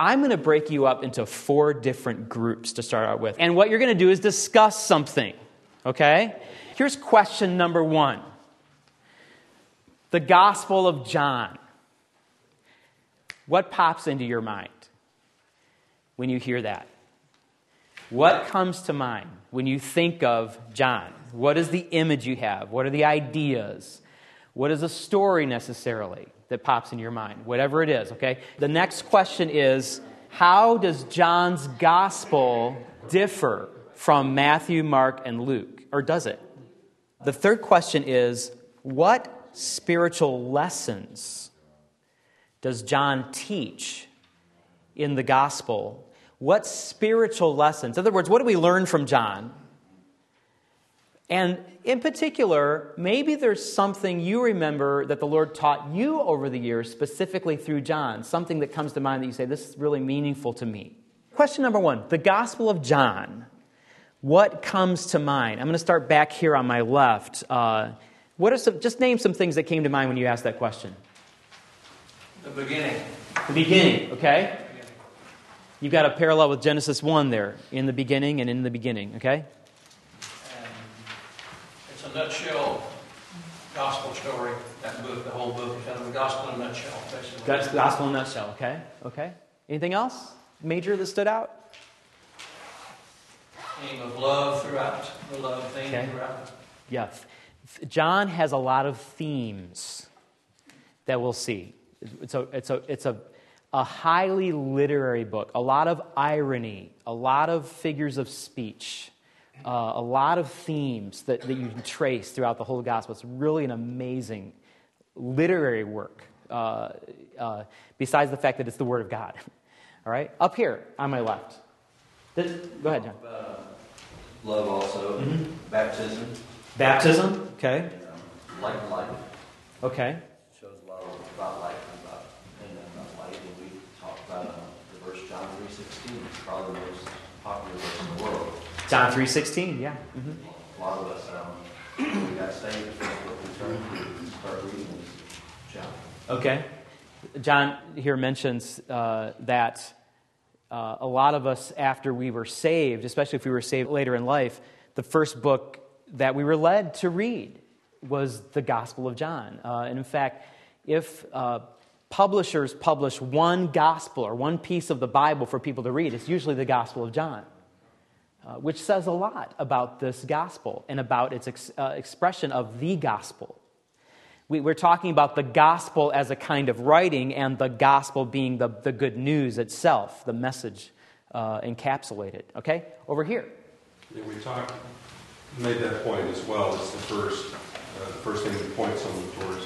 I'm going to break you up into 4 different groups to start out with. And what you're going to do is discuss something, okay? Here's question number 1. The Gospel of John. What pops into your mind when you hear that? What comes to mind when you think of John? What is the image you have? What are the ideas? What is the story necessarily that pops in your mind? Whatever it is, okay? The next question is, how does John's gospel differ from Matthew, Mark, and Luke? Or does it? The third question is, what spiritual lessons does John teach in the gospel? What spiritual lessons? In other words, what do we learn from John? And in particular, maybe there's something you remember that the Lord taught you over the years, specifically through John, something that comes to mind that you say, this is really meaningful to me. Question number 1, the Gospel of John. What comes to mind? I'm going to start back here on my left. Just name some things that came to mind when you asked that question. The beginning. The beginning, okay? You've got a parallel with Genesis 1 there, in the beginning and in the beginning, okay? It's a nutshell gospel story. That book, the whole book, is kind of the gospel in a nutshell, basically. That's the gospel in a nutshell, okay? Okay. Anything else major that stood out? Theme of love throughout, the love theme throughout. Yeah. John has a lot of themes that we'll see. It's a highly literary book, a lot of irony, a lot of figures of speech, a lot of themes that you can trace throughout the whole gospel. It's really an amazing literary work, besides the fact that it's the Word of God. All right? Up here on my left. Go ahead, John. Love also. Mm-hmm. Baptism. Baptism, okay. Life. Okay. Shows a lot about life and about light. And we talked about the verse John 3:16. It's probably the most popular verse in the world. John 3:16, yeah. Mm-hmm. A lot of us, we got saved before we turned to start reading John. Okay. John here mentions that a lot of us, after we were saved, especially if we were saved later in life, the first book that we were led to read was the Gospel of John. And in fact, if publishers publish one gospel or one piece of the Bible for people to read, it's usually the Gospel of John, which says a lot about this gospel and about its expression of the gospel. We're talking about the gospel as a kind of writing and the gospel being the good news itself, the message encapsulated. Okay? Over here. Yeah, made that point as well. It's the first thing that points someone towards.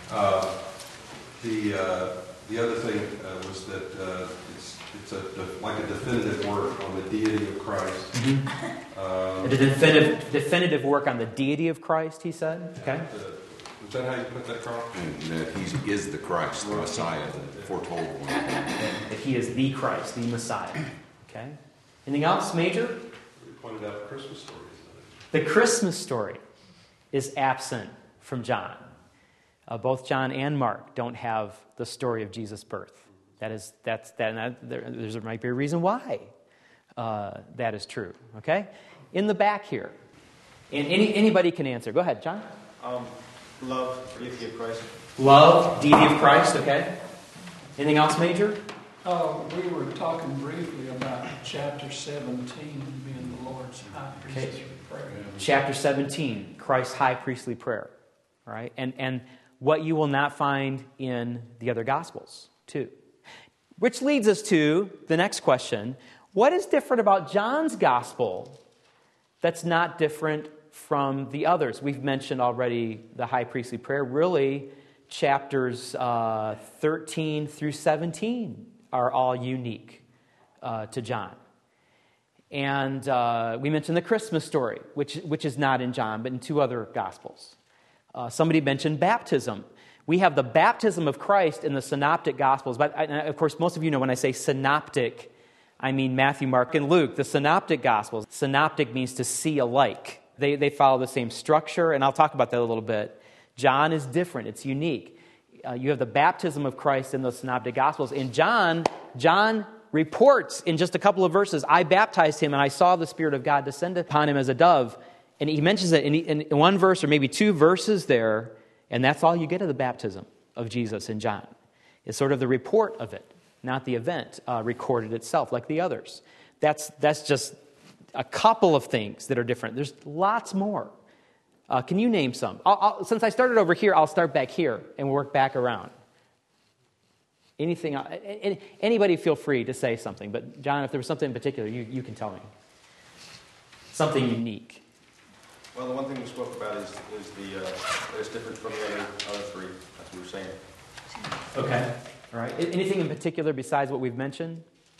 The other thing was that it's like a definitive work on the deity of Christ. Mm-hmm. A definitive work on the deity of Christ, he said. Okay. Is that how you put that, Carl? And that he is the Christ, the Messiah, the foretold one. That he is the Christ, the Messiah. Okay. Anything else major? We pointed out the Christmas story. The Christmas story is absent from John. Both John and Mark don't have the story of Jesus' birth. There might be a reason why that is true. Okay, in the back here, and anybody can answer. Go ahead, John. Love, deity of Christ. Love, deity of Christ. Okay. Anything else major? We were talking briefly about chapter 17 being the Lord's high priestly prayer. Chapter 17, Christ's high priestly prayer. All right, and what you will not find in the other Gospels, too. Which leads us to the next question. What is different about John's Gospel that's not different from the others? We've mentioned already the high priestly prayer. Really, chapters 13 through 17 are all unique to John. And we mentioned the Christmas story, which is not in John, but in 2 other Gospels. Somebody mentioned baptism. We have the baptism of Christ in the synoptic Gospels. But of course, most of you know when I say synoptic, I mean Matthew, Mark, and Luke. The synoptic Gospels. Synoptic means to see alike. They follow the same structure, and I'll talk about that a little bit. John is different. It's unique. You have the baptism of Christ in the synoptic Gospels. In John reports in just a couple of verses, I baptized him and I saw the Spirit of God descend upon him as a dove. And he mentions it in one verse or maybe two verses there, and that's all you get of the baptism of Jesus in John. It's sort of the report of it, not the event recorded itself like the others. That's just a couple of things that are different. There's lots more. Can you name some? Since I started over here, I'll start back here and work back around. Anything? Anybody feel free to say something. But John, if there was something in particular, you can tell me. Something unique. Well, the one thing we spoke about is that it's different from the other three, as we were saying. Okay. All right. Anything in particular besides what we've mentioned?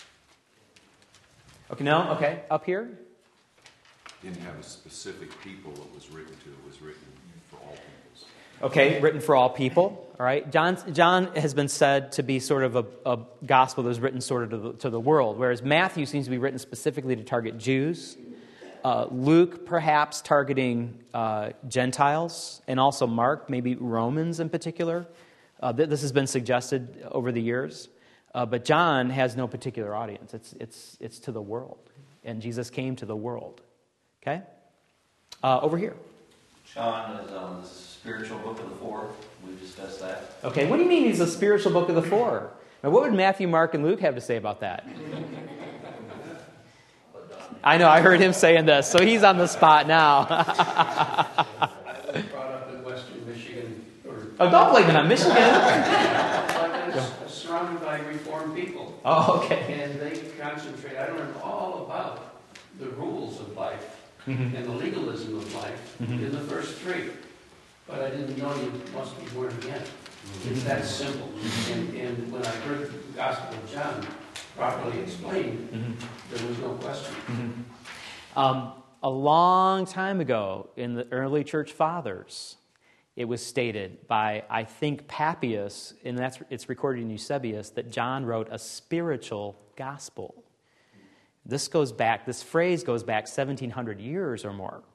Okay, no? Okay. Up here? Didn't have a specific people it was written to. It was written for all peoples. Okay, written for all people. All right. John has been said to be sort of a gospel that was written sort of to the world, whereas Matthew seems to be written specifically to target Jews. Luke, perhaps targeting Gentiles, and also Mark, maybe Romans in particular. This has been suggested over the years. But John has no particular audience. It's to the world. And Jesus came to the world. Okay? Over here. John is the spiritual book of the four. We discussed that. Okay, what do you mean he's a spiritual book of the four? Now, what would Matthew, Mark, and Luke have to say about that? I know, I heard him saying this, so he's on the spot now. I was brought up in Western Michigan. Oh, don't blame it on Michigan. But it's surrounded by Reformed people. Oh, okay. And they concentrate. I learned all about the rules of life Mm-hmm. and the legalism of life in the first three. But I didn't know you must be born again. It's that simple. And when I heard the Gospel of John properly explained, there was no question. A long time ago in the early church fathers, it was stated by, I think, Papias, and it's recorded in Eusebius, that John wrote a spiritual gospel. This phrase goes back 1,700 years or more.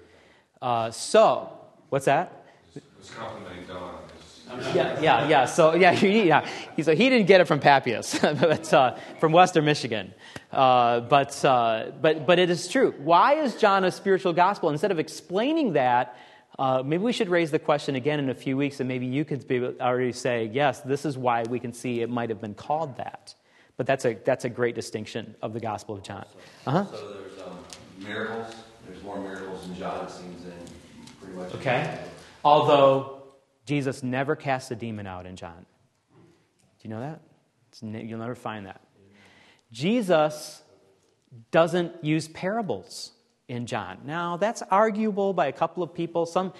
So, what's that? It's complimenting Don. Yeah. So, he didn't get it from Papias, but from Western Michigan. But it is true. Why is John a spiritual gospel? Instead of explaining that, maybe we should raise the question again in a few weeks, and maybe you could already say, yes, this is why we can see it might have been called that. But that's a great distinction of the Gospel of John. So there's miracles. There's more miracles in John, it seems, than pretty much. Okay. Although Jesus never casts a demon out in John. Do you know that? You'll never find that. Jesus doesn't use parables in John. Now, that's arguable by a couple of people. Some,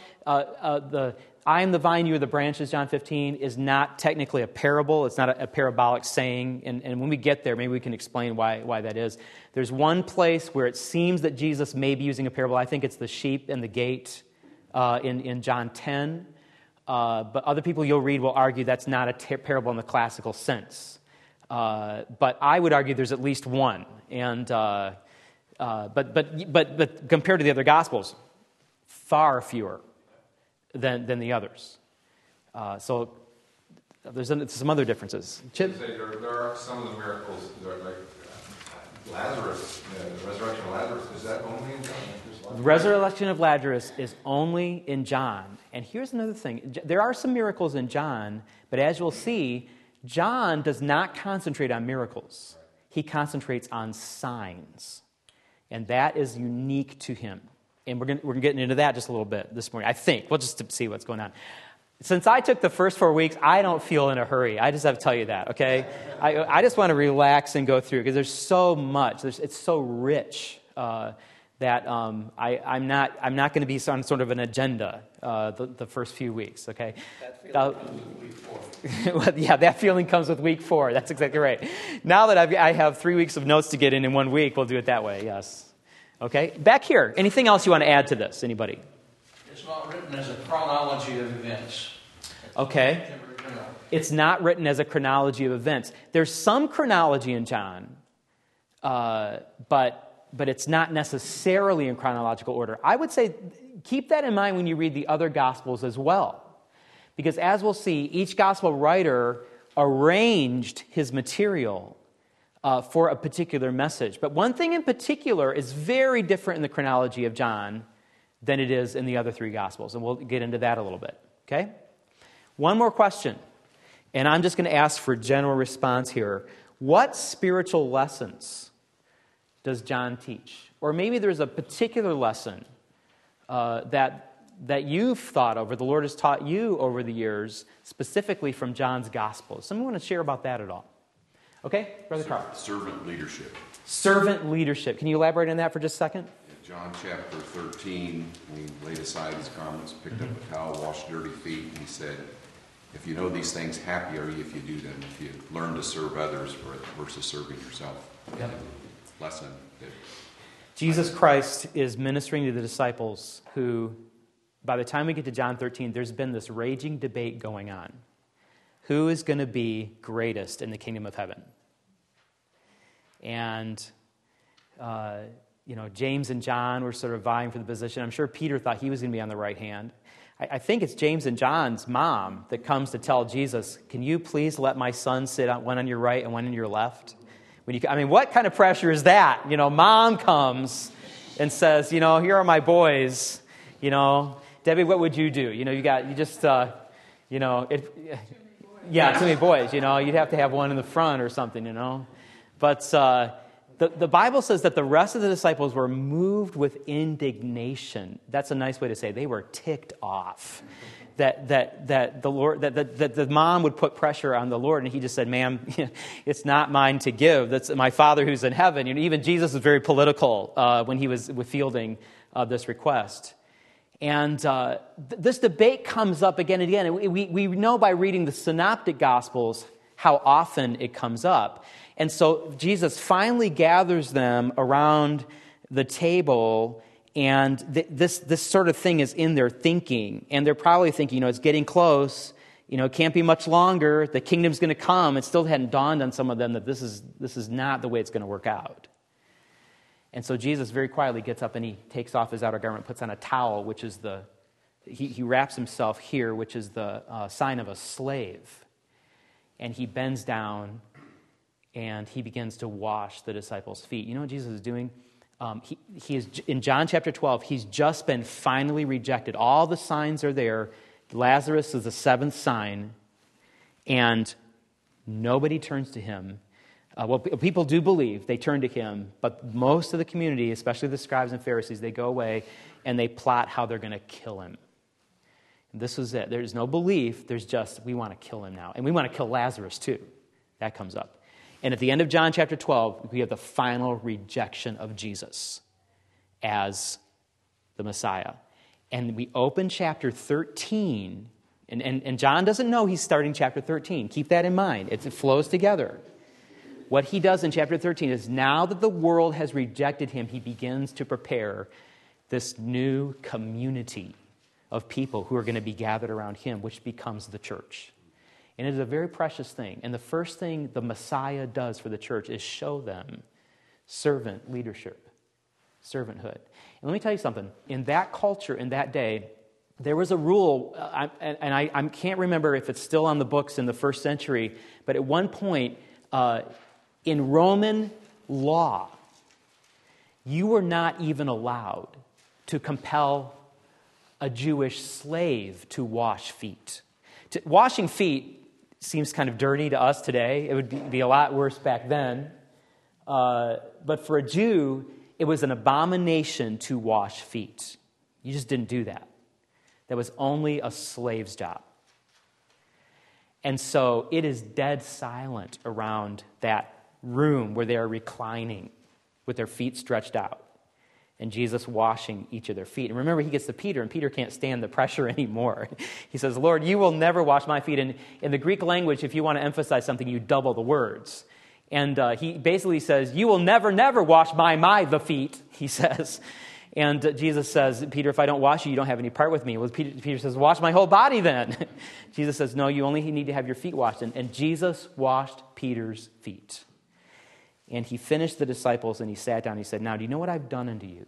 I am the vine, you are the branches, John 15, is not technically a parable. It's not a parabolic saying. And when we get there, maybe we can explain why that is. There's one place where it seems that Jesus may be using a parable. I think it's the sheep and the gate in John 10. But other people you'll read will argue that's not a parable in the classical sense. But I would argue there's at least one. And but compared to the other Gospels, far fewer than the others. So there's some other differences. Chip? There are some of the miracles, like Lazarus, the resurrection of Lazarus, is that only in John? The resurrection of Lazarus is only in John. And here's another thing. There are some miracles in John, but as you'll see, John does not concentrate on miracles. He concentrates on signs. And that is unique to him. And we're getting into that just a little bit this morning, I think. We'll just see what's going on. Since I took the first 4 weeks, I don't feel in a hurry. I just have to tell you that, okay? I just want to relax and go through, because there's so much. It's so rich that I'm not going to be on sort of an agenda the first few weeks, okay? That feeling comes with week 4. Well, yeah, that feeling comes with week 4. That's exactly right. Now that I have 3 weeks of notes to get in 1 week, we'll do it that way, yes. Okay, back here. Anything else you want to add to this? Anybody? It's not written as a chronology of events. Okay. It's not written as a chronology of events. There's some chronology in John, but it's not necessarily in chronological order. I would say keep that in mind when you read the other Gospels as well. Because as we'll see, each Gospel writer arranged his material for a particular message. But one thing in particular is very different in the chronology of John than it is in the other three Gospels, and we'll get into that a little bit, okay? One more question, and I'm just going to ask for general response here. What spiritual lessons does John teach? Or maybe there's a particular lesson that you've thought of, or the Lord has taught you over the years, specifically from John's Gospel. Someone want to share about that at all? Okay, Brother Carl. Servant leadership. Servant leadership. Can you elaborate on that for just a second? In John chapter 13, he laid aside his garments, picked up a towel, washed dirty feet, and he said, if you know these things, happy are you if you do them, if you learn to serve others versus serving yourself. Yep. Lesson that Jesus Christ is ministering to the disciples who, by the time we get to John 13, there's been this raging debate going on. Who is going to be greatest in the kingdom of heaven? And, James and John were sort of vying for the position. I'm sure Peter thought he was going to be on the right hand. I think it's James and John's mom that comes to tell Jesus, can you please let my son sit on one on your right and one on your left? What kind of pressure is that? Mom comes and says, here are my boys. Debbie, what would you do? Yeah, too many boys, you'd have to have one in the front or something, But the Bible says that the rest of the disciples were moved with indignation. That's a nice way to say it. They were ticked off that the Lord, that the mom would put pressure on the Lord, and he just said, ma'am, it's not mine to give. That's my Father who's in heaven. Even Jesus was very political when he was fielding this request. And this debate comes up again and again. And we know by reading the Synoptic Gospels how often it comes up. And so Jesus finally gathers them around the table, and this sort of thing is in their thinking. And they're probably thinking, it's getting close. It can't be much longer. The kingdom's going to come. It still hadn't dawned on some of them that this is not the way it's going to work out. And so Jesus very quietly gets up and he takes off his outer garment, puts on a towel, which is he wraps himself here, which is the sign of a slave. And he bends down and he begins to wash the disciples' feet. You know what Jesus is doing? He is in John chapter 12, he's just been finally rejected. All the signs are there. Lazarus is the seventh sign, and nobody turns to him. People do believe, they turn to him, but most of the community, especially the scribes and Pharisees, they go away and they plot how they're going to kill him. And this was it. There's no belief, there's just, we want to kill him now. And we want to kill Lazarus too. That comes up. And at the end of John chapter 12, we have the final rejection of Jesus as the Messiah. And we open chapter 13, and John doesn't know he's starting chapter 13. Keep that in mind. It flows together. What he does in chapter 13 is now that the world has rejected him, he begins to prepare this new community of people who are going to be gathered around him, which becomes the church. And it is a very precious thing. And the first thing the Messiah does for the church is show them servant leadership, servanthood. And let me tell you something. In that culture, in that day, there was a rule, and I can't remember if it's still on the books in the first century, but at one point, in Roman law, you were not even allowed to compel a Jewish slave to wash feet. Washing feet seems kind of dirty to us today. It would be a lot worse back then. But for a Jew, it was an abomination to wash feet. You just didn't do that. That was only a slave's job. And so it is dead silent around that room where they are reclining with their feet stretched out. And Jesus washing each of their feet. And remember, he gets to Peter, and Peter can't stand the pressure anymore. He says, Lord, you will never wash my feet. And in the Greek language, if you want to emphasize something, you double the words. And he basically says, you will never, never wash the feet, he says. And Jesus says, Peter, if I don't wash you, you don't have any part with me. Well, Peter says, wash my whole body then. Jesus says, no, you only need to have your feet washed. And Jesus washed Peter's feet. And he finished the disciples and he sat down. He said, now, do you know what I've done unto you?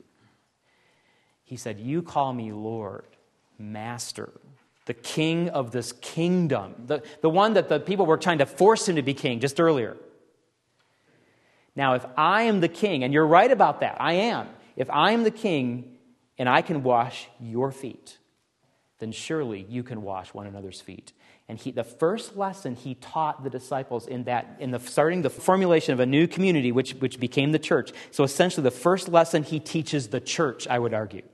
He said, you call me Lord, Master, the King of this kingdom, the one that the people were trying to force him to be king just earlier. Now, if I am the king, and you're right about that, I am. If I am the king and I can wash your feet, then surely you can wash one another's feet. And the first lesson he taught the disciples starting the formulation of a new community, which became the church. So essentially the first lesson he teaches the church, I would argue,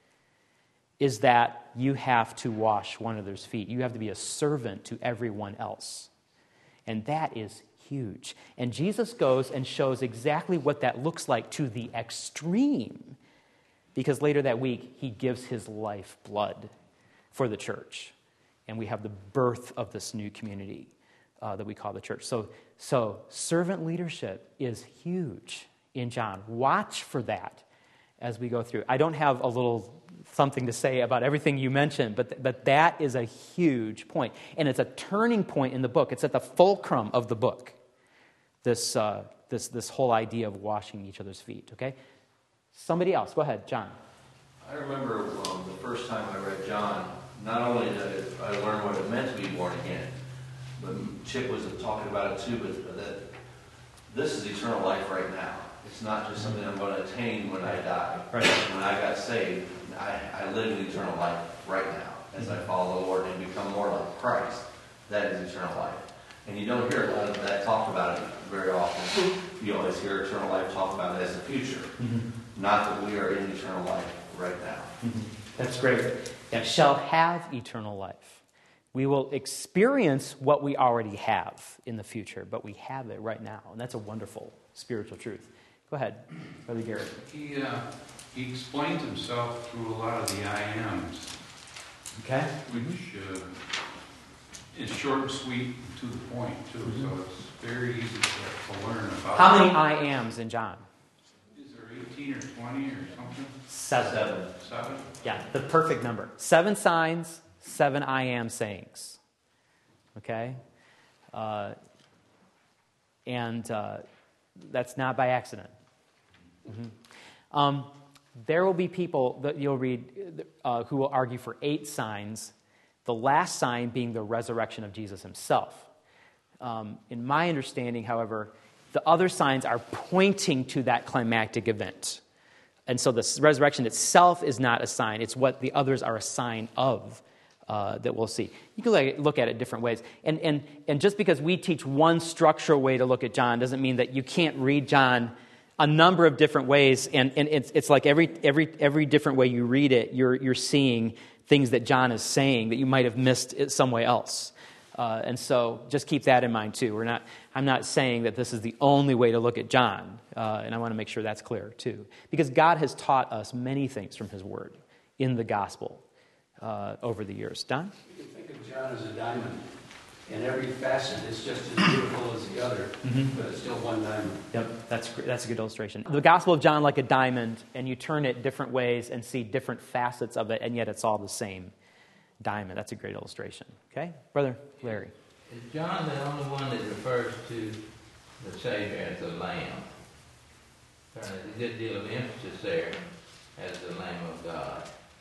is that you have to wash one another's feet. You have to be a servant to everyone else. And that is huge. And Jesus goes and shows exactly what that looks like to the extreme. Because later that week, he gives his life blood for the church. And we have the birth of this new community that we call the church. So servant leadership is huge in John. Watch for that as we go through. I don't have a little something to say about everything you mentioned, but that is a huge point. And it's a turning point in the book. It's at the fulcrum of the book, this whole idea of washing each other's feet, okay? Somebody else. Go ahead, John. I remember the first time I read John, not only did I learn what it meant to be born again, but Chip was talking about it too, but that this is eternal life right now. It's not just something I'm going to attain when I die. Right. When I got saved, I live in eternal life right now as I follow the Lord and become more like Christ. That is eternal life. And you don't hear a lot of that talked about it very often. You always hear eternal life talked about it as the future. Not that we are in eternal life right now. That's great. And shall have eternal life. We will experience what we already have in the future, but we have it right now. And that's a wonderful spiritual truth. Go ahead, Brother Garrett. He explained himself through a lot of the I ams. Okay. Which is short and sweet to the point, too. So it's very easy to learn about. How many I ams in John? Is there 18 or 20 or something? 7. 7? Yeah, the perfect number. 7 signs, 7 I am sayings. Okay? And that's not by accident. There will be people that you'll read who will argue for 8 signs, the last sign being the resurrection of Jesus himself. In my understanding, however, the other signs are pointing to that climactic event. And so the resurrection itself is not a sign. It's what the others are a sign of that we'll see. You can look at it different ways. And just because we teach one structural way to look at John doesn't mean that you can't read John a number of different ways. And it's like every different way you read it, you're seeing things that John is saying that you might have missed some way else. And so just keep that in mind too. I'm not saying that this is the only way to look at John, and I want to make sure that's clear too. Because God has taught us many things from his word in the gospel over the years. Don? You can think of John as a diamond, and every facet is just as beautiful as the other, but it's still one diamond. Yep, that's a good illustration. The Gospel of John like a diamond, and you turn it different ways and see different facets of it, and yet it's all the same diamond. That's a great illustration. Okay? Brother Larry. Is John the only one that refers to the Savior as the Lamb? There's a good deal of emphasis there as the Lamb of God.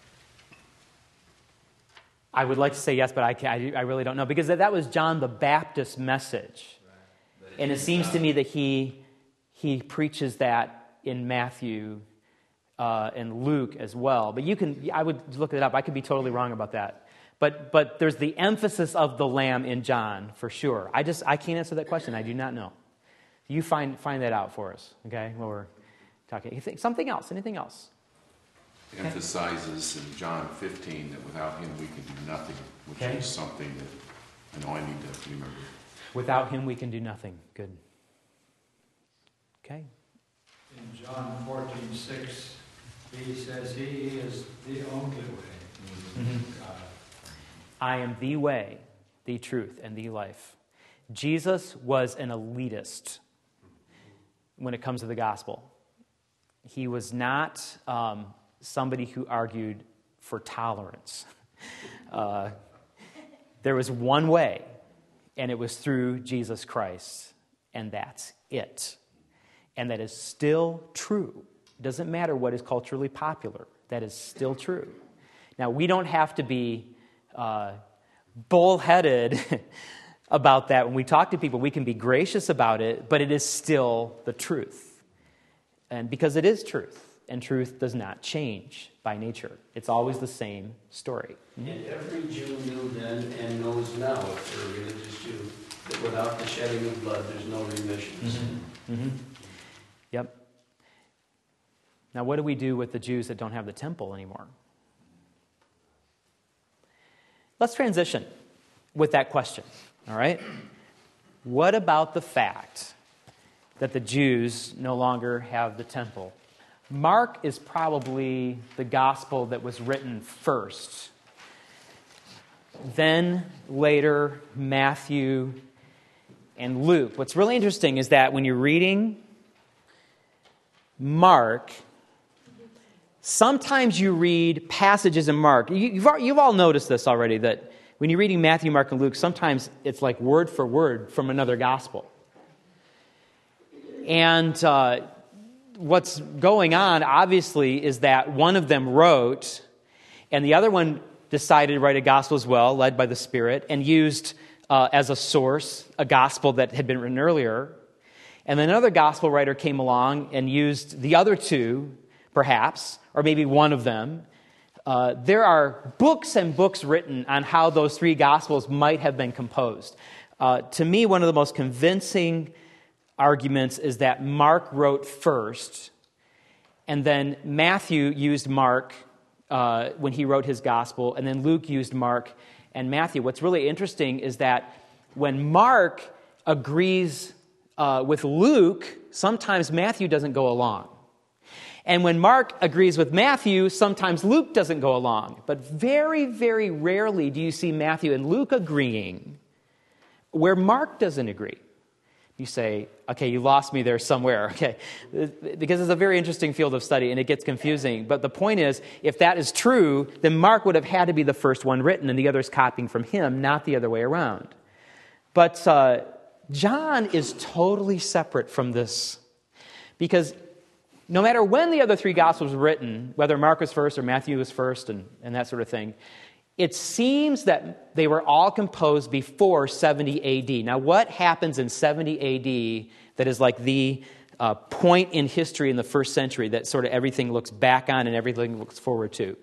I would like to say yes, but I really don't know, because that was John the Baptist's message. Right. And it seems to me that he preaches that in Matthew and Luke as well. But I would look it up. I could be totally wrong about that. But there's the emphasis of the Lamb in John, for sure. I can't answer that question. I do not know. You find that out for us, okay, while we're talking. Something else? Anything else? Emphasizes in John 15 that without him we can do nothing, which is something that I know I need to remember. Without him we can do nothing. Good. Okay. In John 14:6, he says he is the only way. I am the way, the truth, and the life. Jesus was an elitist when it comes to the gospel. He was not somebody who argued for tolerance. There was one way, and it was through Jesus Christ, and that's it. And that is still true. It doesn't matter what is culturally popular. That is still true. Now, we don't have to be bullheaded about that. When we talk to people, we can be gracious about it, but it is still the truth. And because it is truth, and truth does not change by nature. It's always the same story. And every Jew knew then and knows now, if they're a religious Jew, that without the shedding of blood, there's no remission of sin. Mm-hmm. Yep. Now, what do we do with the Jews that don't have the temple anymore? Let's transition with that question, all right? What about the fact that the Jews no longer have the temple? Mark is probably the gospel that was written first. Then, later, Matthew and Luke. What's really interesting is that when you're reading Mark, sometimes you read passages in Mark. You've all noticed this already, that when you're reading Matthew, Mark, and Luke, sometimes it's like word for word from another gospel. And what's going on, obviously, is that one of them wrote, and the other one decided to write a gospel as well, led by the Spirit, and used as a source a gospel that had been written earlier. And then another gospel writer came along and used the other two, perhaps, or maybe one of them. There are books and books written on how those three gospels might have been composed. To me, one of the most convincing arguments is that Mark wrote first, and then Matthew used Mark when he wrote his gospel, and then Luke used Mark and Matthew. What's really interesting is that when Mark agrees with Luke, sometimes Matthew doesn't go along. And when Mark agrees with Matthew, sometimes Luke doesn't go along. But very, very rarely do you see Matthew and Luke agreeing where Mark doesn't agree. You say, okay, you lost me there somewhere, okay? Because it's a very interesting field of study and it gets confusing. But the point is, if that is true, then Mark would have had to be the first one written and the others copying from him, not the other way around. But John is totally separate from this, because no matter when the other three Gospels were written, whether Mark was first or Matthew was first and that sort of thing, it seems that they were all composed before 70 A.D. Now, what happens in 70 A.D. that is like the point in history in the first century that sort of everything looks back on and everything looks forward to?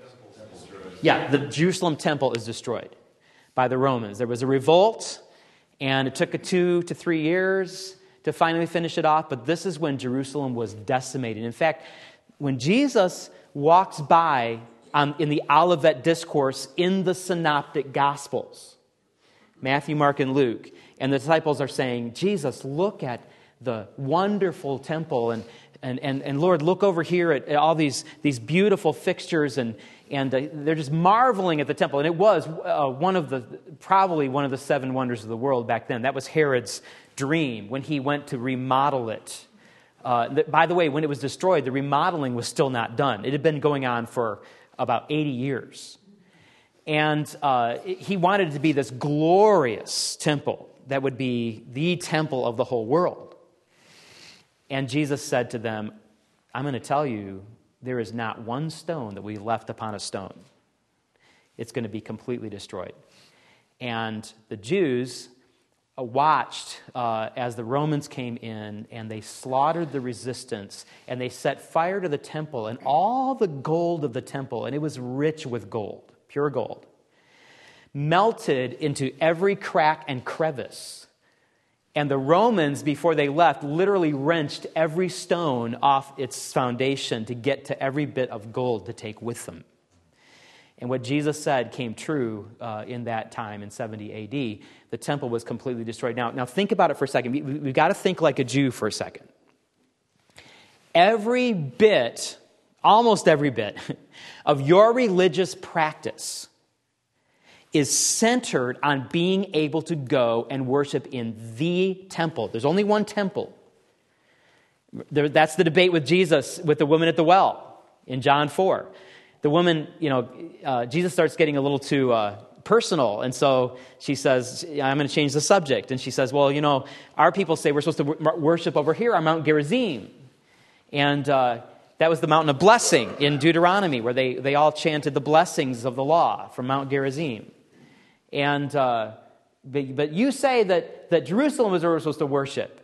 Yeah, the Jerusalem temple is destroyed by the Romans. There was a revolt, and it took 2 to 3 years to finally finish it off, but this is when Jerusalem was decimated. In fact, when Jesus walks by in the Olivet Discourse in the Synoptic Gospels, Matthew, Mark, and Luke, and the disciples are saying, Jesus, look at the wonderful temple, and Lord, look over here at all these beautiful fixtures, and they're just marveling at the temple. And it was probably one of the 7 wonders of the world back then. That was Herod's dream when he went to remodel it. By the way, when it was destroyed, the remodeling was still not done. It had been going on for about 80 years. And he wanted it to be this glorious temple that would be the temple of the whole world. And Jesus said to them, I'm going to tell you, there is not one stone that we left upon a stone. It's going to be completely destroyed. And the Jews watched as the Romans came in, and they slaughtered the resistance, and they set fire to the temple and all the gold of the temple, and it was rich with gold, pure gold, melted into every crack and crevice. And the Romans, before they left, literally wrenched every stone off its foundation to get to every bit of gold to take with them. And what Jesus said came true in that time in 70 A.D. The temple was completely destroyed. Now think about it for a second. We've got to think like a Jew for a second. Every bit, almost every bit, of your religious practice is centered on being able to go and worship in the temple. There's only one temple. That's the debate with Jesus, with the woman at the well in John 4. The woman, Jesus starts getting a little too personal, and so she says, I'm going to change the subject. And she says, well, our people say we're supposed to worship over here on Mount Gerizim. And that was the mountain of blessing in Deuteronomy, where they all chanted the blessings of the law from Mount Gerizim. And But you say that Jerusalem was where we're supposed to worship.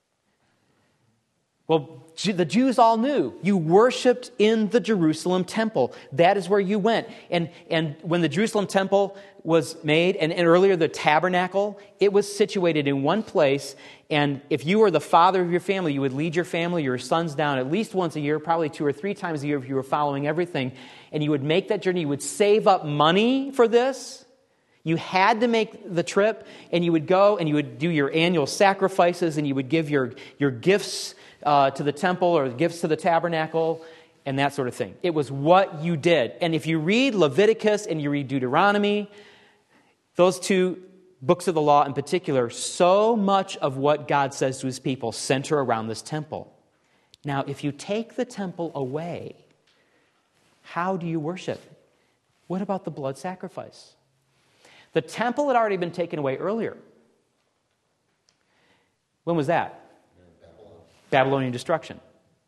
Well, the Jews all knew. You worshipped in the Jerusalem temple. That is where you went. And when the Jerusalem temple was made, and earlier the tabernacle, it was situated in one place. And if you were the father of your family, you would lead your family, your sons down at least once a year, probably 2 or 3 times a year if you were following everything. And you would make that journey. You would save up money for this. You had to make the trip, and you would go and you would do your annual sacrifices, and you would give your gifts to the temple or gifts to the tabernacle and that sort of thing. It was what you did. And if you read Leviticus and you read Deuteronomy, those 2 books of the law in particular, so much of what God says to his people center around this temple. Now, if you take the temple away, how do you worship? What about the blood sacrifice? The temple had already been taken away earlier. When was that? Babylonian destruction.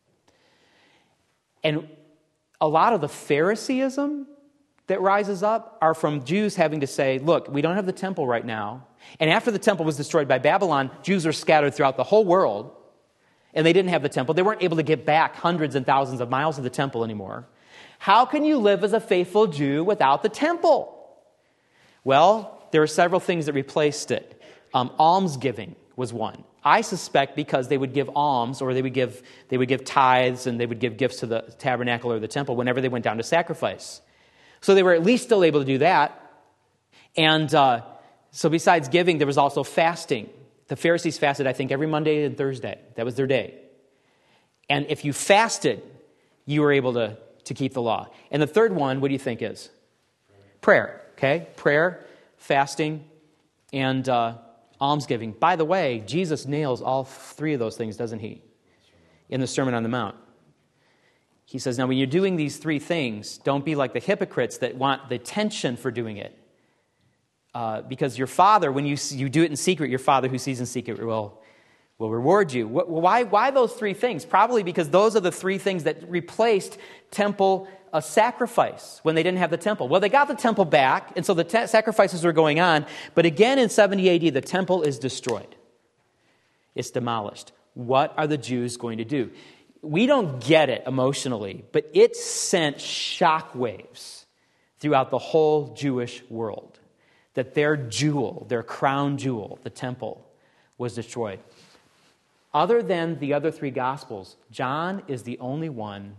And a lot of the Phariseeism that rises up are from Jews having to say, look, we don't have the temple right now. And after the temple was destroyed by Babylon, Jews are scattered throughout the whole world, and they didn't have the temple. They weren't able to get back hundreds and thousands of miles of the temple anymore. How can you live as a faithful Jew without the temple? Well, there are several things that replaced it. Almsgiving was one. I suspect because they would give alms, or they would give tithes, and they would give gifts to the tabernacle or the temple whenever they went down to sacrifice. So they were at least still able to do that. And so besides giving, there was also fasting. The Pharisees fasted, I think, every Monday and Thursday. That was their day. And if you fasted, you were able to keep the law. And the third one, what do you think is? Prayer. Okay? Prayer, fasting, and almsgiving. By the way, Jesus nails all 3 of those things, doesn't he? In the Sermon on the Mount. He says, now when you're doing these 3 things, don't be like the hypocrites that want the attention for doing it. Because your Father, when you do it in secret, your Father who sees in secret will reward you. Why those 3 things? Probably because those are the 3 things that replaced temple sacrifice when they didn't have the temple. Well, they got the temple back, and so the sacrifices were going on. But again, in 70 AD, the temple is destroyed. It's demolished. What are the Jews going to do? We don't get it emotionally, but it sent shockwaves throughout the whole Jewish world that their jewel, their crown jewel, the temple, was destroyed. Other than the other 3 Gospels, John is the only one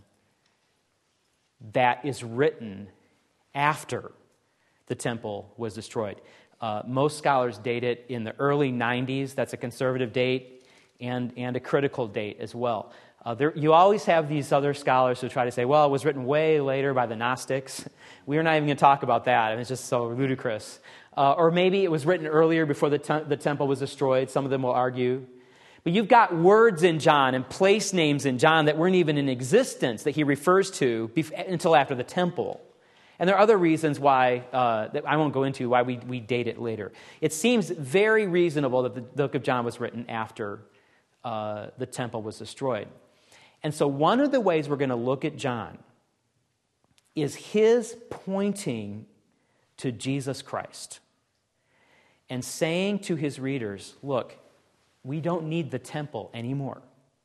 that is written after the temple was destroyed. Most scholars date it in the early 90s. That's a conservative date and a critical date as well. You always have these other scholars who try to say, well, it was written way later by the Gnostics. We're not even going to talk about that. I mean, it's just so ludicrous. Or maybe it was written earlier before the temple was destroyed. Some of them will argue. But you've got words in John and place names in John that weren't even in existence that he refers to until after the temple. And there are other reasons why, that I won't go into, why we date it later. It seems very reasonable that the book of John was written after the temple was destroyed. And so one of the ways we're going to look at John is his pointing to Jesus Christ and saying to his readers, look, we don't need the temple anymore.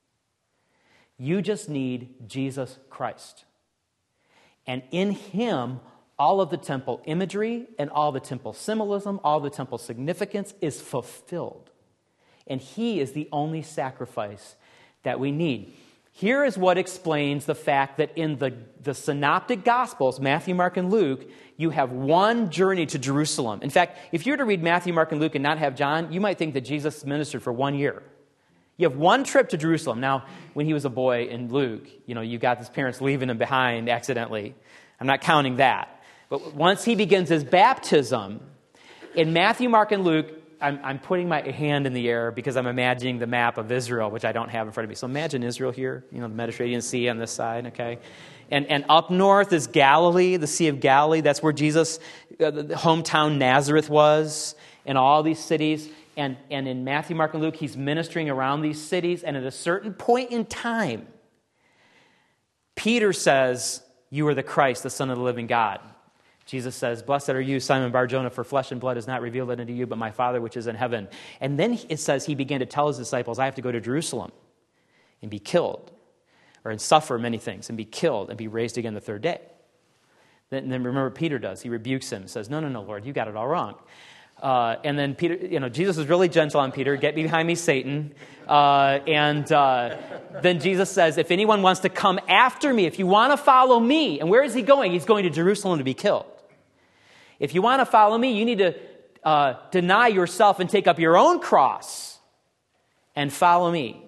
You just need Jesus Christ. And in him, all of the temple imagery and all the temple symbolism, all the temple significance is fulfilled. And he is the only sacrifice that we need. Here is what explains the fact that in the synoptic Gospels, Matthew, Mark, and Luke, you have one journey to Jerusalem. In fact, if you were to read Matthew, Mark, and Luke and not have John, you might think that Jesus ministered for 1 year. You have one trip to Jerusalem. Now, when he was a boy in Luke, you got his parents leaving him behind accidentally. I'm not counting that. But once he begins his baptism, in Matthew, Mark, and Luke, I'm putting my hand in the air because I'm imagining the map of Israel, which I don't have in front of me. So imagine Israel here, the Mediterranean Sea on this side, okay? And up north is Galilee, the Sea of Galilee. That's where Jesus' hometown Nazareth was, and all these cities. And in Matthew, Mark, and Luke, he's ministering around these cities. And at a certain point in time, Peter says, "You are the Christ, the Son of the living God." Jesus says, "Blessed are you, Simon Bar-Jonah, for flesh and blood has not revealed it unto you, but my Father which is in heaven." And then it says he began to tell his disciples, "I have to go to Jerusalem and be killed, and suffer many things, and be killed, and be raised again the third day." Then remember what Peter does. He rebukes him, says, "No, Lord, you got it all wrong." And then Peter, Jesus is really gentle on Peter. "Get behind me, Satan." Then Jesus says, "If anyone wants to come after me, if you want to follow me," and where is he going? He's going to Jerusalem to be killed. "If you want to follow me, you need to deny yourself and take up your own cross and follow me."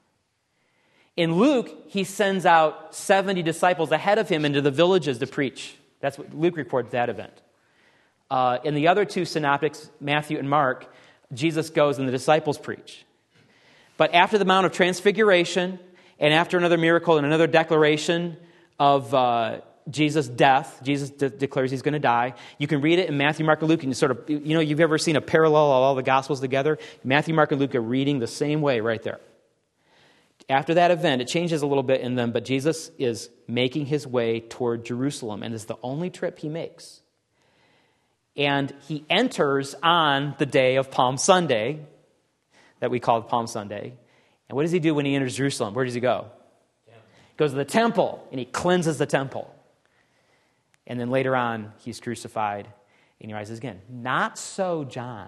In Luke, he sends out 70 disciples ahead of him into the villages to preach. That's what Luke records that event. In the other two synoptics, Matthew and Mark, Jesus goes and the disciples preach. But after the Mount of Transfiguration, and after another miracle and another declaration of Jesus' death, Jesus declares he's going to die. You can read it in Matthew, Mark, and Luke, and you sort of, you've ever seen a parallel of all the Gospels together? Matthew, Mark, and Luke are reading the same way right there. After that event, it changes a little bit in them, but Jesus is making his way toward Jerusalem, and it's the only trip he makes. And he enters on the day of Palm Sunday, that we call Palm Sunday. And what does he do when he enters Jerusalem? Where does he go? He goes to the temple, and he cleanses the temple. And then later on, he's crucified, and he rises again. Not so John.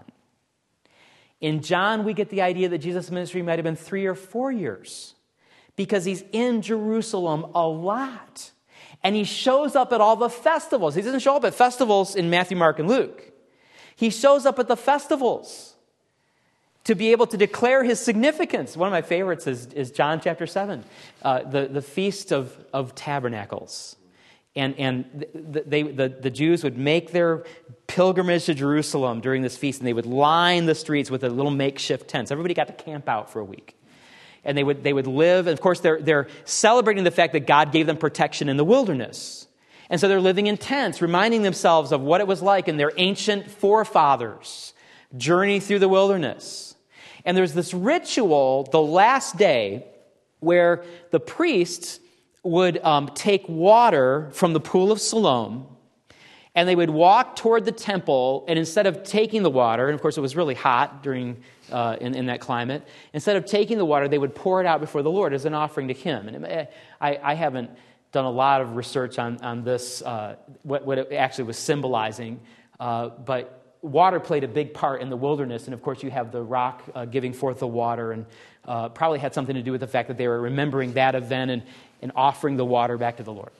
In John, we get the idea that Jesus' ministry might have been 3 or 4 years because he's in Jerusalem a lot. And he shows up at all the festivals. He doesn't show up at festivals in Matthew, Mark, and Luke. He shows up at the festivals to be able to declare his significance. One of my favorites is John chapter 7, the Feast of Tabernacles. And the Jews would make their pilgrimage to Jerusalem during this feast, and they would line the streets with a little makeshift tents. Everybody got to camp out for a week. And they would live, and of course they're celebrating the fact that God gave them protection in the wilderness. And so they're living in tents, reminding themselves of what it was like in their ancient forefathers' journey through the wilderness. And there's this ritual, the last day, where the priests would take water from the pool of Siloam, and they would walk toward the temple, and instead of taking the water, and of course it was really hot during in that climate, instead of taking the water, they would pour it out before the Lord as an offering to him. And I haven't done a lot of research on this, what it actually was symbolizing, but water played a big part in the wilderness, and of course you have the rock giving forth the water, and probably had something to do with the fact that they were remembering that event and offering the water back to the Lord.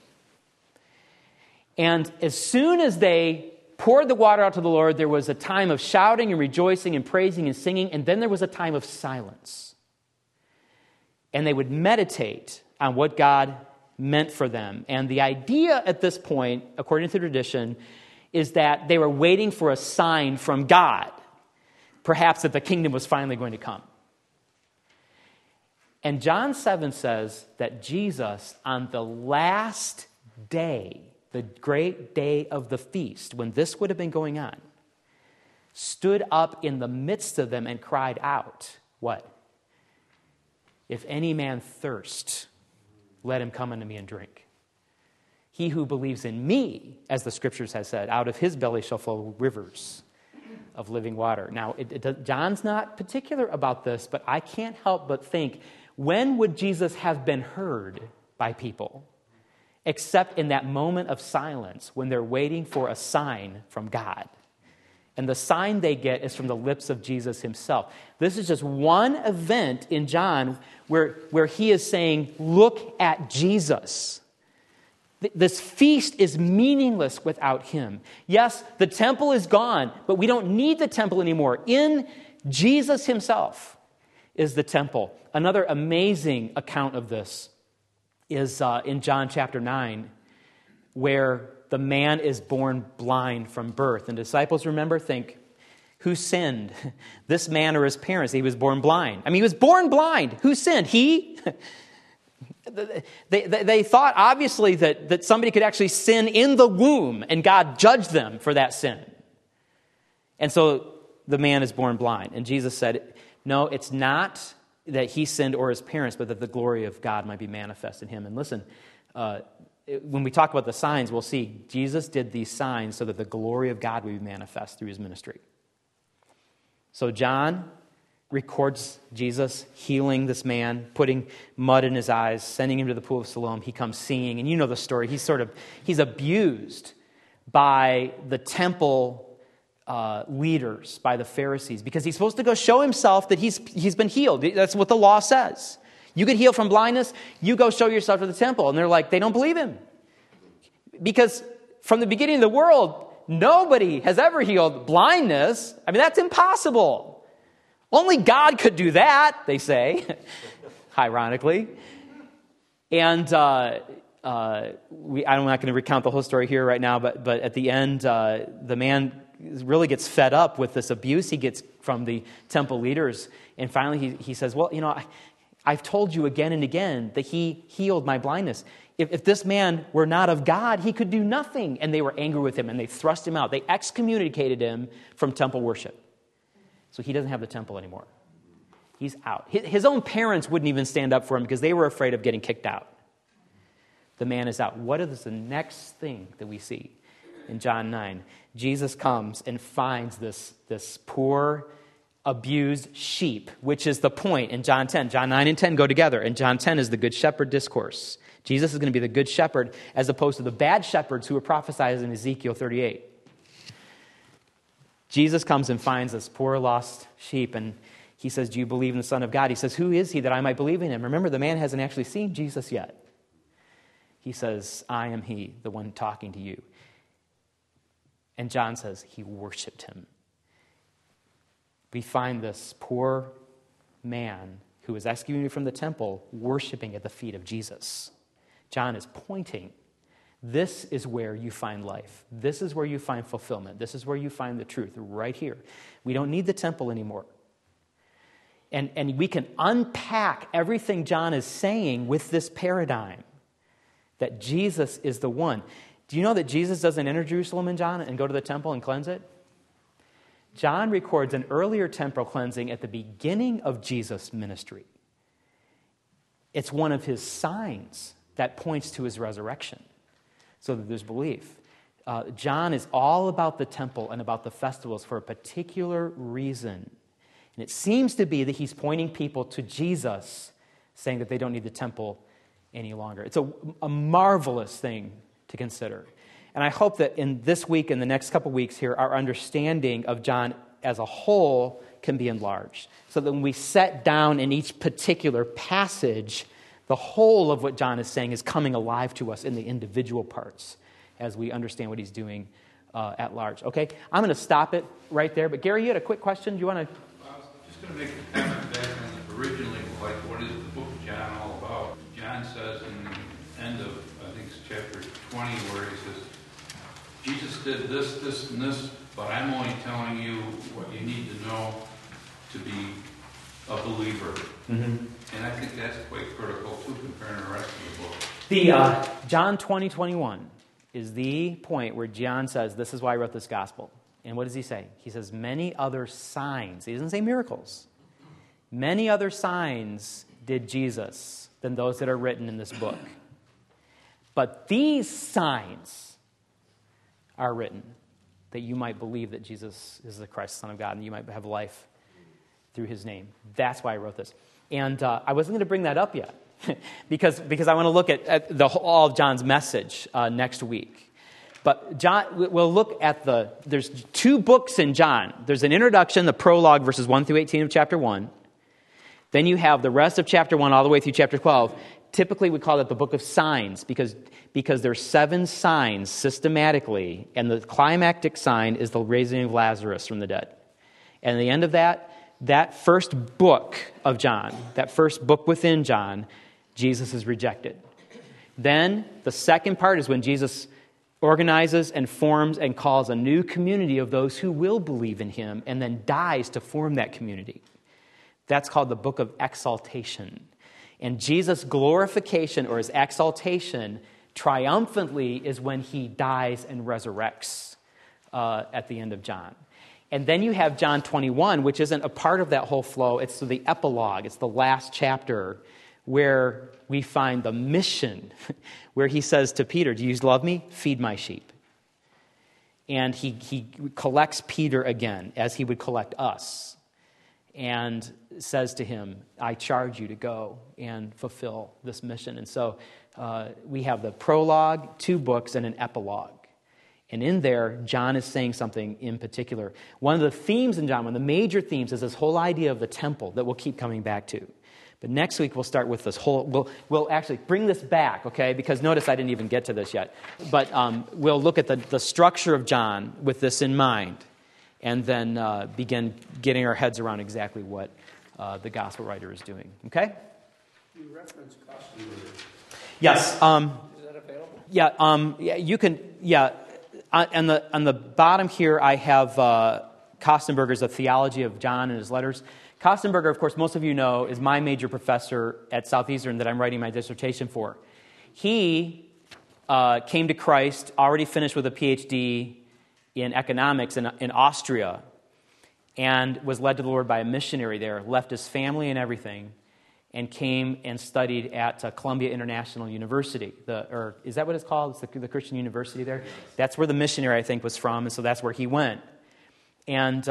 And as soon as they poured the water out to the Lord, there was a time of shouting and rejoicing and praising and singing, and then there was a time of silence. And they would meditate on what God meant for them. And the idea at this point, according to tradition, is that they were waiting for a sign from God, perhaps that the kingdom was finally going to come. And John 7 says that Jesus, on the last day, the great day of the feast, when this would have been going on, stood up in the midst of them and cried out, what? "If any man thirst, let him come unto me and drink. He who believes in me, as the scriptures have said, out of his belly shall flow rivers of living water." Now, John's not particular about this, but I can't help but think, when would Jesus have been heard by people? Except in that moment of silence when they're waiting for a sign from God. And the sign they get is from the lips of Jesus himself. This is just one event in John where he is saying, look at Jesus. This feast is meaningless without him. Yes, the temple is gone, but we don't need the temple anymore. In Jesus himself is the temple. Another amazing account of this is in John chapter 9, where the man is born blind from birth. And disciples, think, who sinned? This man or his parents? He was born blind. I mean, he was born blind. Who sinned? He? They thought, obviously, that somebody could actually sin in the womb, and God judged them for that sin. And so the man is born blind. And Jesus said, no, it's not that he sinned or his parents, but that the glory of God might be manifest in him. And listen, when we talk about the signs, we'll see Jesus did these signs so that the glory of God would be manifest through his ministry. So John records Jesus healing this man, putting mud in his eyes, sending him to the pool of Siloam. He comes singing, and you know the story. He's abused by the temple leaders, by the Pharisees, because he's supposed to go show himself that he's been healed. That's what the law says. You get healed from blindness, you go show yourself to the temple. And they're like, they don't believe him. Because from the beginning of the world, nobody has ever healed blindness. I mean, that's impossible. Only God could do that, they say, ironically. And I'm not going to recount the whole story here right now, but at the end, the man really gets fed up with this abuse he gets from the temple leaders. And finally he says, well, I've told you again and again that he healed my blindness. If this man were not of God, he could do nothing. And they were angry with him, and they thrust him out. They excommunicated him from temple worship. So he doesn't have the temple anymore. He's out. His own parents wouldn't even stand up for him because they were afraid of getting kicked out. The man is out. What is the next thing that we see in John 9? Jesus comes and finds this poor, abused sheep, which is the point in John 10. John 9 and 10 go together, and John 10 is the Good Shepherd discourse. Jesus is going to be the Good Shepherd as opposed to the bad shepherds who were prophesied in Ezekiel 38. Jesus comes and finds this poor lost sheep, and he says, do you believe in the Son of God? He says, who is he that I might believe in him? Remember, the man hasn't actually seen Jesus yet. He says, I am he, the one talking to you. And John says he worshiped him. We find this poor man who was excommunicated from the temple worshiping at the feet of Jesus. John is pointing. This is where you find life. This is where you find fulfillment. This is where you find the truth, right here. We don't need the temple anymore. And we can unpack everything John is saying with this paradigm that Jesus is the one. Do you know that Jesus doesn't enter Jerusalem in John and go to the temple and cleanse it? John records an earlier temple cleansing at the beginning of Jesus' ministry. It's one of his signs that points to his resurrection, so that there's belief. John is all about the temple and about the festivals for a particular reason. And it seems to be that he's pointing people to Jesus, saying that they don't need the temple any longer. It's a marvelous thing to consider. And I hope that in this week and the next couple weeks here, our understanding of John as a whole can be enlarged. So that when we set down in each particular passage, the whole of what John is saying is coming alive to us in the individual parts as we understand what he's doing at large. Okay, I'm going to stop it right there. But Gary, you had a quick question. Do you want to? I was just going to make a comment back on originally, like, what is the book of John all about? John says in the end of, I think it's chapter 20, where he says, Jesus did this, this, and this, but I'm only telling you what you need to know to be a believer. Mm-hmm. And I think that's quite critical, too, comparing the rest of the book. The John 20:21 is the point where John says, this is why I wrote this gospel. And what does he say? He says, many other signs. He doesn't say miracles. Many other signs did Jesus than those that are written in this book. But these signs are written that you might believe that Jesus is the Christ, Son of God, and you might have life through his name. That's why I wrote this. And I wasn't going to bring that up yet because I want to look at all of John's message next week. But John, we'll look at there's 2 books in John. There's an introduction, the prologue, verses 1 through 18 of chapter 1. Then you have the rest of chapter 1 all the way through chapter 12. Typically, we call it the book of signs because there's 7 signs systematically, and the climactic sign is the raising of Lazarus from the dead. And at the end of that first book of John, that first book within John, Jesus is rejected. Then the second part is when Jesus organizes and forms and calls a new community of those who will believe in him and then dies to form that community. That's called the book of exaltation. And Jesus' glorification or his exaltation triumphantly is when he dies and resurrects at the end of John. And then you have John 21, which isn't a part of that whole flow. It's the epilogue. It's the last chapter where we find the mission, where he says to Peter, do you love me? Feed my sheep. And he collects Peter again, as he would collect us, and says to him, I charge you to go and fulfill this mission. And so we have the prologue, 2 books, and an epilogue. And in there, John is saying something in particular. One of the themes in John, one of the major themes, is this whole idea of the temple that we'll keep coming back to. But next week, we'll start with this whole, we'll actually bring this back, okay? Because notice I didn't even get to this yet. But we'll look at the structure of John with this in mind, and then begin getting our heads around exactly what the gospel writer is doing, okay? You reference Kostenberger. Yes. Is that available? Yeah, you can, yeah. On the bottom here, I have Kostenberger's A Theology of John and His Letters. Kostenberger, of course, most of you know, is my major professor at Southeastern that I'm writing my dissertation for. He came to Christ, already finished with a PhD in economics in Austria, and was led to the Lord by a missionary there, left his family and everything, and came and studied at Columbia International University. Or is that what it's called? It's the Christian university there? That's where the missionary, I think, was from, and so that's where he went. And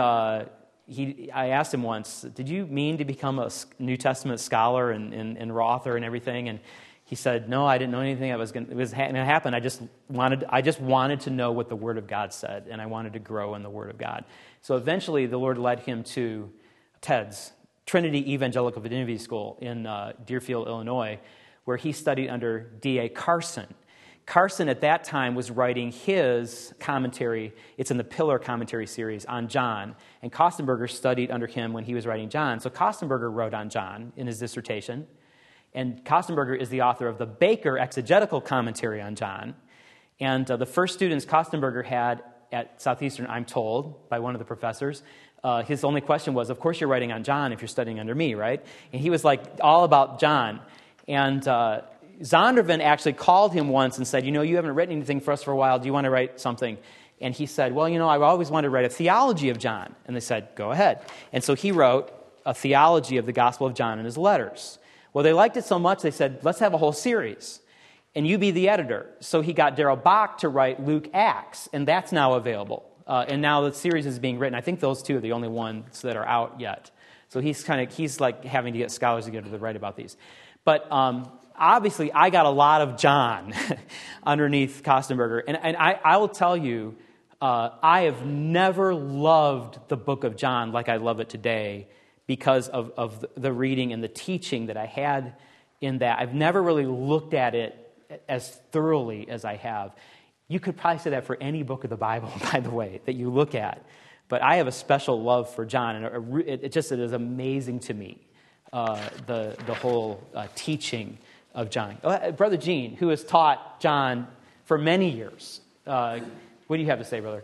I asked him once, did you mean to become a New Testament scholar and author and everything? And he said, no, I didn't know anything that was going to happen. I just wanted to know what the Word of God said, and I wanted to grow in the Word of God. So eventually the Lord led him to TEDS, Trinity Evangelical Divinity School in Deerfield, Illinois, where he studied under D.A. Carson. Carson at that time was writing his commentary, it's in the Pillar commentary series, on John, and Kostenberger studied under him when he was writing John. So Kostenberger wrote on John in his dissertation, and Kostenberger is the author of the Baker exegetical commentary on John. And the first students Kostenberger had at Southeastern, I'm told, by one of the professors, his only question was, of course you're writing on John if you're studying under me, right? And he was like all about John. And Zondervan actually called him once and said, you haven't written anything for us for a while. Do you want to write something? And he said, well, I've always wanted to write a theology of John. And they said, go ahead. And so he wrote a theology of the Gospel of John in his letters. Well, they liked it so much, they said, let's have a whole series. And you be the editor. So he got Darrell Bach to write Luke Acts, and that's now available. And now the series is being written. I think those two are the only ones that are out yet. So he's like having to get scholars together to write about these. But obviously, I got a lot of John underneath Kostenberger. And I will tell you, I have never loved the book of John like I love it today because of the reading and the teaching that I had in that. I've never really looked at it as thoroughly as I have. You could probably say that for any book of the Bible, by the way, that you look at. But I have a special love for John, and it is amazing to me, the whole teaching of John. Brother Gene, who has taught John for many years. What do you have to say, brother?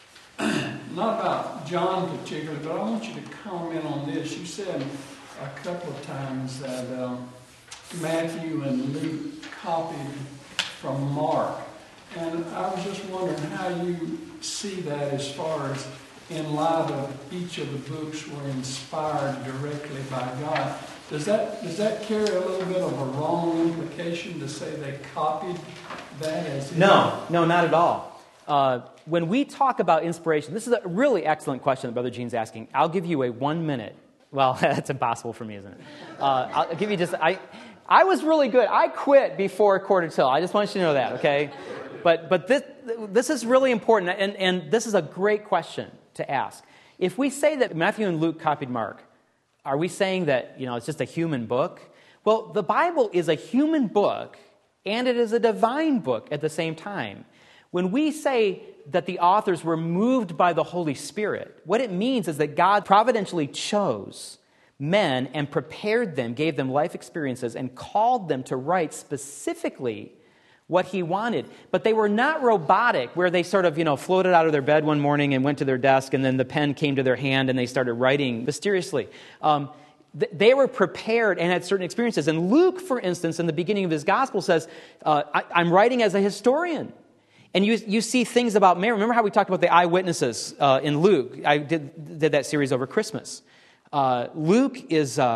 Not about John particularly, but I want you to comment on this. You said a couple of times that Matthew and Luke copied from Mark. And I was just wondering how you see that as far as in light of each of the books were inspired directly by God. Does that carry a little bit of a wrong implication to say they copied that as No, not at all. When we talk about inspiration, this is a really excellent question that Brother Gene's asking. I'll give you a 1 minute. Well, that's impossible for me, isn't it? I'll give you I was really good. I quit before quarter till. I just want you to know that, okay? But this is really important, and this is a great question to ask. If we say that Matthew and Luke copied Mark, are we saying that, it's just a human book? Well, the Bible is a human book, and it is a divine book at the same time. When we say that the authors were moved by the Holy Spirit, what it means is that God providentially chose men and prepared them, gave them life experiences, and called them to write specifically what he wanted. But they were not robotic, where they sort of, floated out of their bed one morning and went to their desk, and then the pen came to their hand and they started writing mysteriously. They were prepared and had certain experiences. And Luke, for instance, in the beginning of his gospel says, I'm writing as a historian. And you see things about Mary. Remember how we talked about the eyewitnesses in Luke? I did that series over Christmas. Luke is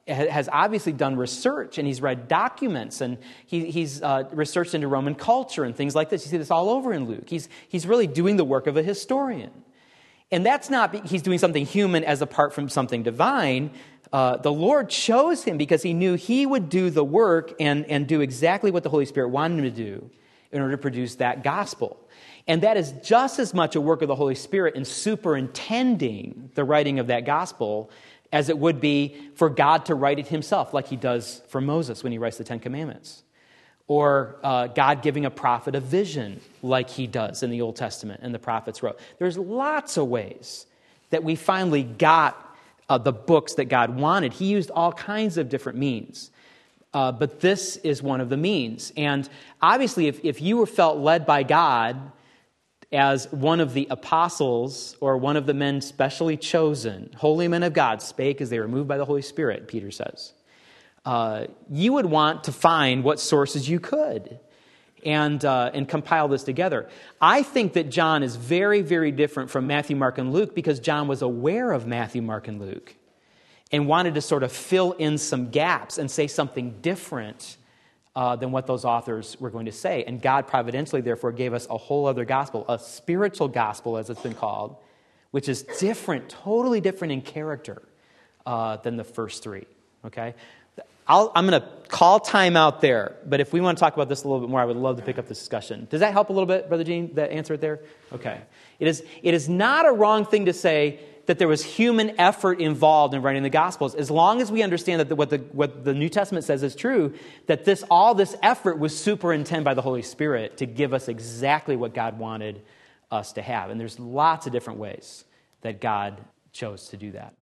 has obviously done research, and he's read documents, and he's researched into Roman culture and things like this. You see this all over in Luke. He's really doing the work of a historian. And that's not, he's doing something human as apart from something divine. The Lord chose him because he knew he would do the work and do exactly what the Holy Spirit wanted him to do in order to produce that gospel. And that is just as much a work of the Holy Spirit in superintending the writing of that gospel as it would be for God to write it himself, like he does for Moses when he writes the Ten Commandments. Or God giving a prophet a vision like he does in the Old Testament and the prophets wrote. There's lots of ways that we finally got the books that God wanted. He used all kinds of different means. But this is one of the means. And obviously, if you were felt led by God as one of the apostles or one of the men specially chosen, holy men of God spake as they were moved by the Holy Spirit, Peter says, you would want to find what sources you could and compile this together. I think that John is very, very different from Matthew, Mark, and Luke because John was aware of Matthew, Mark, and Luke and wanted to sort of fill in some gaps and say something different than what those authors were going to say. And God providentially, therefore, gave us a whole other gospel, a spiritual gospel, as it's been called, which is different, totally different in character than the first three. Okay? I'm going to call time out there, but if we want to talk about this a little bit more, I would love to pick up this discussion. Does that help a little bit, Brother Gene, that answer it there? Okay. It is not a wrong thing to say that there was human effort involved in writing the Gospels, as long as we understand that what the New Testament says is true, that all this effort was superintended by the Holy Spirit to give us exactly what God wanted us to have. And there's lots of different ways that God chose to do that.